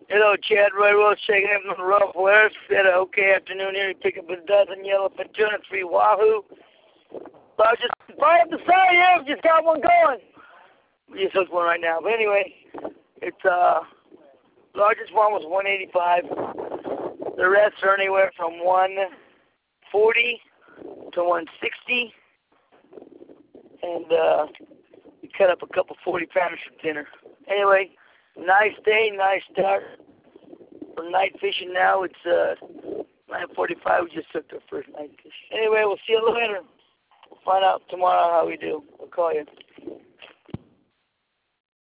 Hello, Chad Roy Rose, checking in from the Rough West. Had a okay afternoon here. Pick up a dozen yellowfin tuna, 3 wahoo. Largest fire up the side here. Just got one going. We just hooked one right now. But anyway, it's largest one was 185. The rest are anywhere from 140 to 160. And we cut up a couple 40-pounders for dinner. Anyway, nice day, nice start. For night fishing now, it's 9:45. We just took our first night fish. Anyway, we'll see you later. We'll find out tomorrow how we do. We'll call you.